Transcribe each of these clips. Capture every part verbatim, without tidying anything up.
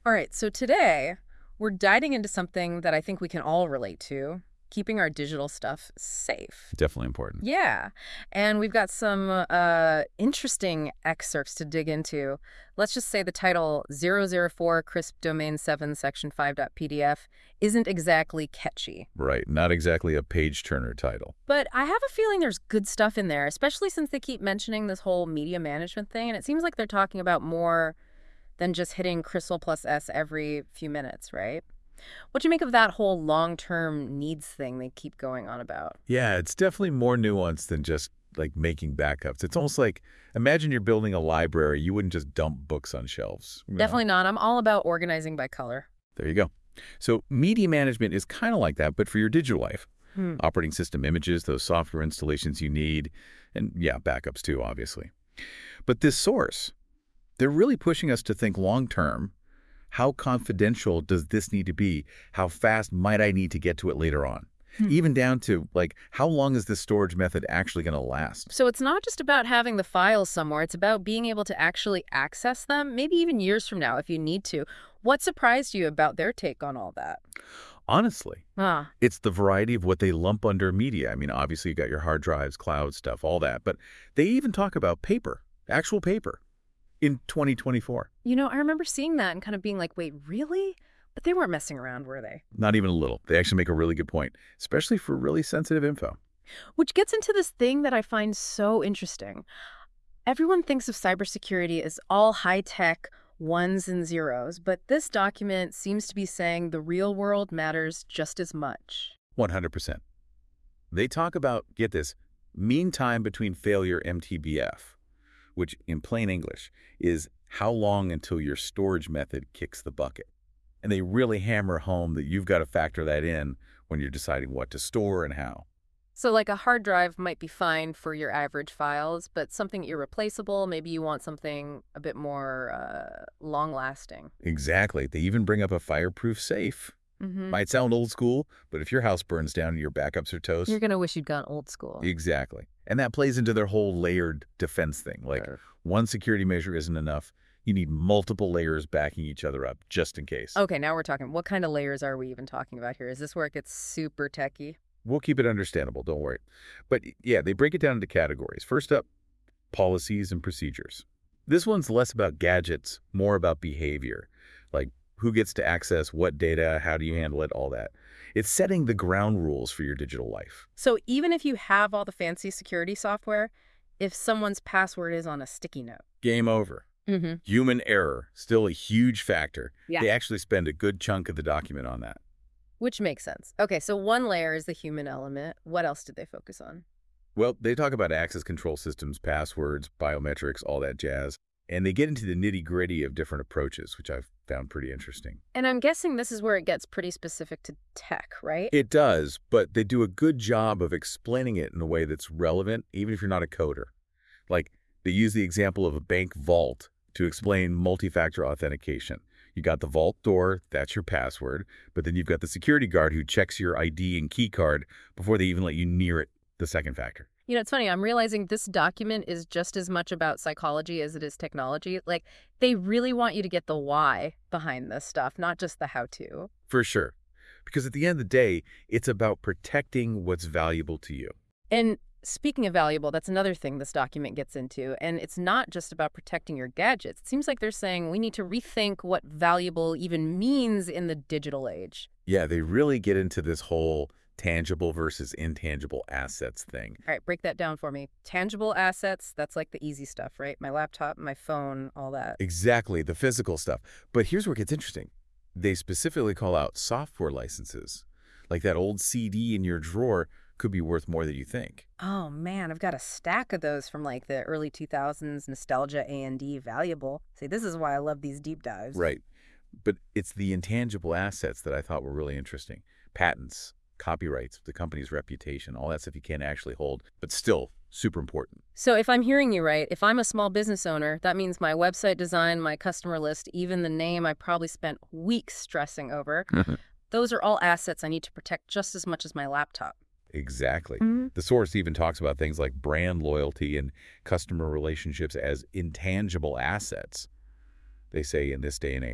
All right, so today we're diving into something that I think we can all relate to, keeping our digital stuff safe. Definitely important. Yeah, and we've got some uh, interesting excerpts to dig into. Let's just say the title zero zero four Crisp Domain seven Section five.pdf isn't exactly catchy. Right. Not exactly a page-turner title. But I have a feeling there's good stuff in there, especially since they keep mentioning this whole media management thing, and it seems like they're talking about more than just hitting Crystal plus S every few minutes, right? What do you make of that whole long-term needs thing they keep going on about? Yeah, it's definitely more nuanced than just like making backups. It's almost like, imagine you're building a library. You wouldn't just dump books on shelves. You know? Definitely not. I'm all about organizing by color. There you go. So media management is kind of like that, but for your digital life. Hmm. Operating system images, those software installations you need, and yeah, backups too, obviously. But this source, they're really pushing us to think long-term. How confidential does this need to be? How fast might I need to get to it later on? Hmm. Even down to, like, how long is this storage method actually going to last? So it's not just about having the files somewhere. It's about being able to actually access them, maybe even years from now if you need to. What surprised you about their take on all that? Honestly, Ah, it's the variety of what they lump under media. I mean, obviously, you got your hard drives, cloud stuff, all that. But they even talk about paper, actual paper, in twenty twenty-four. you know, I remember seeing that and kind of being like, wait, really? But they weren't messing around, were they? Not even a little. They actually make a really good point, especially for really sensitive info. Which gets into this thing that I find so interesting. Everyone thinks of cybersecurity as all high-tech ones and zeros, but this document seems to be saying the real world matters just as much. one hundred percent. They talk about, get this, mean time between failure M T B F, which in plain English is how long until your storage method kicks the bucket. And they really hammer home that you've got to factor that in when you're deciding what to store and how. So like a hard drive might be fine for your average files, but something irreplaceable, maybe you want something a bit more uh, long-lasting. Exactly. They even bring up a fireproof safe. Mm-hmm. Might sound old school, but if your house burns down and your backups are toast, You're going to wish you'd gone old school. exactly. And that plays into their whole layered defense thing. Like, Sure. one security measure isn't enough. You need multiple layers backing each other up just in case. Okay, now we're talking. What kind of layers are we even talking about here? Is this where it gets super techy? We'll keep it understandable, don't worry. But yeah, they break it down into categories. First up, policies and procedures. This one's less about gadgets, more about behavior. Like who gets to access what data, how do you handle it, all that. It's setting the ground rules for your digital life. So even if you have all the fancy security software, if someone's password is on a sticky note. Game over. Mm-hmm. Human error, still a huge factor. Yeah. They actually spend a good chunk of the document on that. Which makes sense. Okay, so one layer is the human element. What else did they focus on? Well, they talk about access control systems, passwords, biometrics, all that jazz. And they get into the nitty-gritty of different approaches, which I've found pretty interesting. And I'm guessing this is where it gets pretty specific to tech, right? It does, but they do a good job of explaining it in a way that's relevant, even if you're not a coder. Like, they use the example of a bank vault to explain multi-factor authentication. You got the vault door, that's your password, but then you've got the security guard who checks your I D and key card before they even let you near it, the second factor. You know, it's funny. I'm realizing this document is just as much about psychology as it is technology. Like, they really want you to get the why behind this stuff, not just the how-to. For sure. Because at the end of the day, it's about protecting what's valuable to you. And speaking of valuable, that's another thing this document gets into. And it's not just about protecting your gadgets. It seems like they're saying we need to rethink what valuable even means in the digital age. Yeah, they really get into this whole tangible versus intangible assets thing. All right, break that down for me. Tangible assets, that's like the easy stuff, right? My laptop, my phone, all that. Exactly, the physical stuff. But here's where it gets interesting. They specifically call out software licenses. Like that old C D in your drawer could be worth more than you think. Oh man, I've got a stack of those from like the early two thousands, nostalgia A and D, valuable. See, this is why I love these deep dives. Right. But it's the intangible assets that I thought were really interesting. Patents, copyrights, the company's reputation, all that stuff you can't actually hold, but still super important. So if I'm hearing you right, if I'm a small business owner, that means my website design, my customer list, even the name I probably spent weeks stressing over, those are all assets I need to protect just as much as my laptop. Exactly. Mm-hmm. The source even talks about things like brand loyalty and customer relationships as intangible assets. They say in this day and age,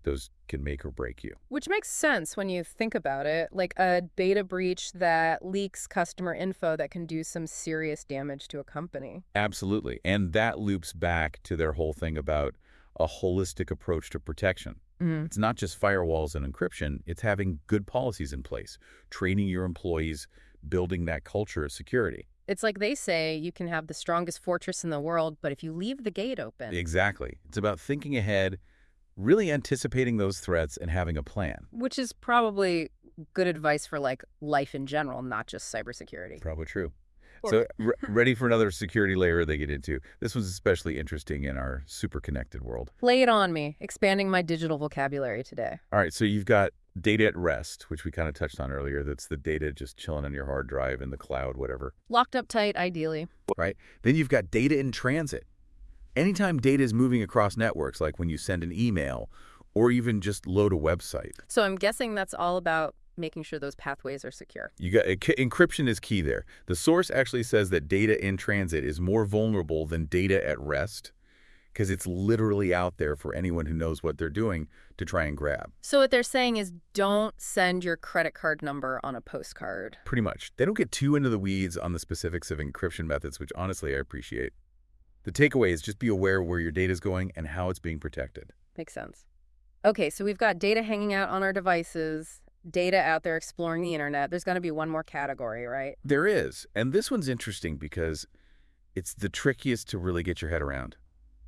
Those can make or break you. Which makes sense when you think about it, like a data breach that leaks customer info that can do some serious damage to a company. Absolutely. And that loops back to their whole thing about a holistic approach to protection. Mm. It's not just firewalls and encryption, it's having good policies in place, training your employees, building that culture of security. It's like they say you can have the strongest fortress in the world, but if you leave the gate open. Exactly. It's about thinking ahead, really anticipating those threats and having a plan. Which is probably good advice for like life in general, not just cybersecurity. Probably true. Or- So re ready for another security layer they get into. This was especially interesting in our super connected world. Lay it on me, expanding my digital vocabulary today. All right, so you've got data at rest, which we kind of touched on earlier. That's the data just chilling on your hard drive in the cloud, whatever. Locked up tight, ideally. Right? Then you've got data in transit. Anytime data is moving across networks, like when you send an email or even just load a website. So I'm guessing that's all about making sure those pathways are secure. You got encryption is key there. The source actually says that data in transit is more vulnerable than data at rest because it's literally out there for anyone who knows what they're doing to try and grab. So what they're saying is don't send your credit card number on a postcard. Pretty much. They don't get too into the weeds on the specifics of encryption methods, which honestly I appreciate. The takeaway is just be aware where your data is going and how it's being protected. Makes sense. Okay, so we've got data hanging out on our devices, data out there exploring the internet. There's going to be one more category, right? There is. And this one's interesting because it's the trickiest to really get your head around.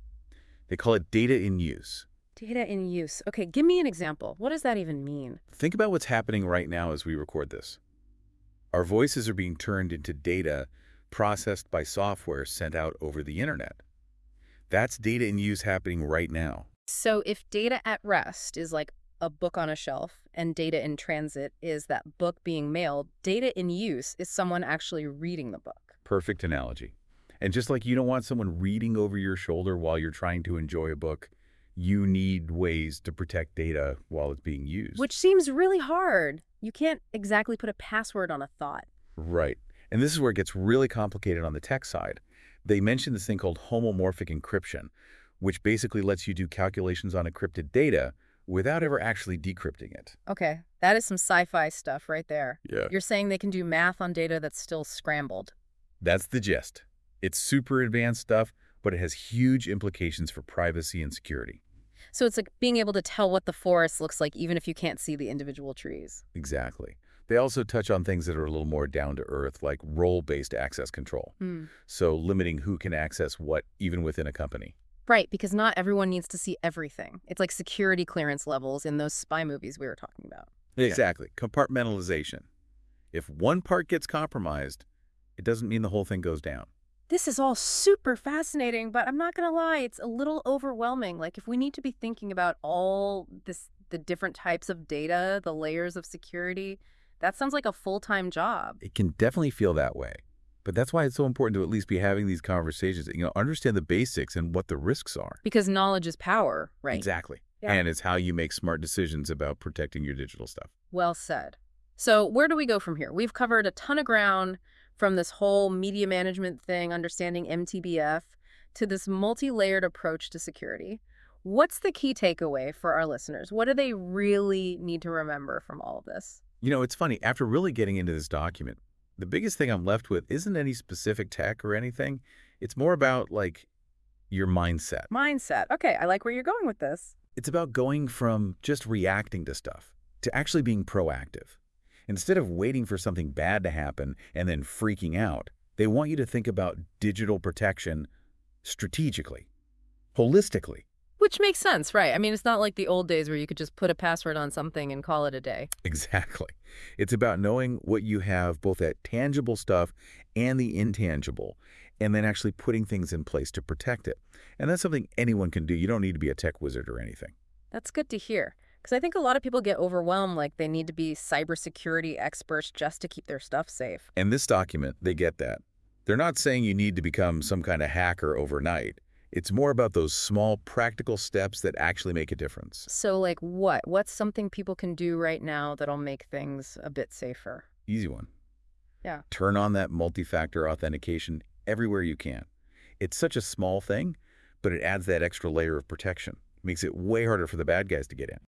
They call it data in use. Data in use. Okay, give me an example. What does that even mean? Think about what's happening right now as we record this. Our voices are being turned into data processed by software sent out over the internet. That's data in use happening right now. So if data at rest is like a book on a shelf and data in transit is that book being mailed, data in use is someone actually reading the book. Perfect analogy. And just like you don't want someone reading over your shoulder while you're trying to enjoy a book, you need ways to protect data while it's being used. Which seems really hard. You can't exactly put a password on a thought. Right. And this is where it gets really complicated on the tech side. They mentioned this thing called homomorphic encryption, which basically lets you do calculations on encrypted data without ever actually decrypting it. Okay, that is some sci-fi stuff right there. Yeah. You're saying they can do math on data that's still scrambled. That's the gist. It's super advanced stuff, but it has huge implications for privacy and security. So it's like being able to tell what the forest looks like even if you can't see the individual trees. Exactly. They also touch on things that are a little more down to earth, like role-based access control. Hmm. So limiting who can access what, even within a company. Right, because not everyone needs to see everything. It's like security clearance levels in those spy movies we were talking about. Exactly. Compartmentalization. If one part gets compromised, it doesn't mean the whole thing goes down. This is all super fascinating, but I'm not going to lie, it's a little overwhelming. Like if we need to be thinking about all this, the different types of data, the layers of security, that sounds like a full-time job. It can definitely feel that way. But that's why it's so important to at least be having these conversations, you know, understand the basics and what the risks are. Because knowledge is power, right? Exactly. Yeah. And it's how you make smart decisions about protecting your digital stuff. Well said. So where do we go from here? We've covered a ton of ground from this whole media management thing, understanding M T B F, to this multi-layered approach to security. What's the key takeaway for our listeners? What do they really need to remember from all of this? You know, it's funny. After really getting into this document, the biggest thing I'm left with isn't any specific tech or anything. It's more about, like, your mindset. Mindset. Okay, I like where you're going with this. It's about going from just reacting to stuff to actually being proactive. Instead of waiting for something bad to happen and then freaking out, they want you to think about digital protection strategically, holistically. Which makes sense, right? I mean, it's not like the old days where you could just put a password on something and call it a day. Exactly. It's about knowing what you have, both that tangible stuff and the intangible, and then actually putting things in place to protect it. And that's something anyone can do. You don't need to be a tech wizard or anything. That's good to hear. Because I think a lot of people get overwhelmed, like they need to be cybersecurity experts just to keep their stuff safe. And this document, they get that. They're not saying you need to become some kind of hacker overnight. It's more about those small, practical steps that actually make a difference. So like what? What's something people can do right now that'll make things a bit safer? Easy one. Yeah. Turn on that multi-factor authentication everywhere you can. It's such a small thing, but it adds that extra layer of protection. Makes it way harder for the bad guys to get in.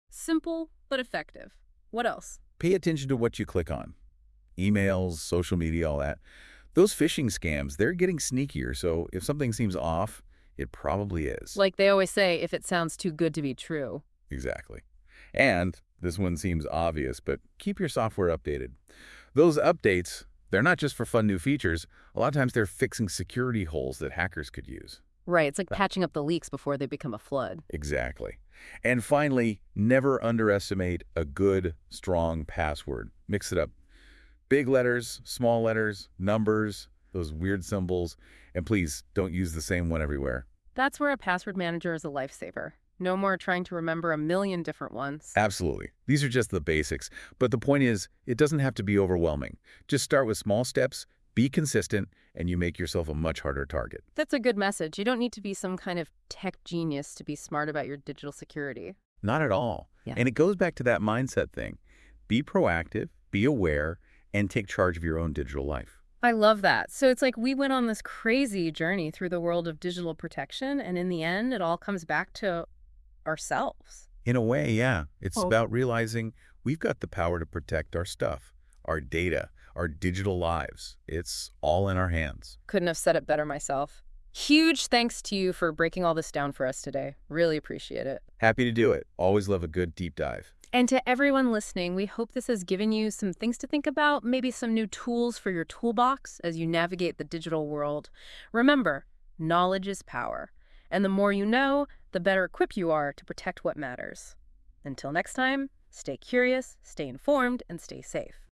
Simple, but effective. What else? Pay attention to what you click on. Emails, social media, all that. Those phishing scams, they're getting sneakier, so if something seems off, it probably is. Like they always say, if it sounds too good to be true. Exactly. And this one seems obvious, but keep your software updated. Those updates, they're not just for fun new features. A lot of times they're fixing security holes that hackers could use. Right, it's like patching up the leaks before they become a flood. Exactly. And finally, never underestimate a good, strong password. Mix it up. Big letters, small letters, numbers, those weird symbols, and please don't use the same one everywhere. That's where a password manager is a lifesaver. No more trying to remember a million different ones. Absolutely. These are just the basics. But the point is, it doesn't have to be overwhelming. Just start with small steps, be consistent, and you make yourself a much harder target. That's a good message. You don't need to be some kind of tech genius to be smart about your digital security. Not at all. Yeah. And it goes back to that mindset thing. Be proactive, be aware, and take charge of your own digital life. I love that. So it's like we went on this crazy journey through the world of digital protection, and in the end, it all comes back to ourselves. In a way, yeah. It's Oh. about realizing we've got the power to protect our stuff, our data, our digital lives. It's all in our hands. Couldn't have said it better myself. Huge thanks to you for breaking all this down for us today. Really appreciate it. Happy to do it. Always love a good deep dive. And to everyone listening, we hope this has given you some things to think about, maybe some new tools for your toolbox as you navigate the digital world. Remember, knowledge is power. And the more you know, the better equipped you are to protect what matters. Until next time, stay curious, stay informed, and stay safe.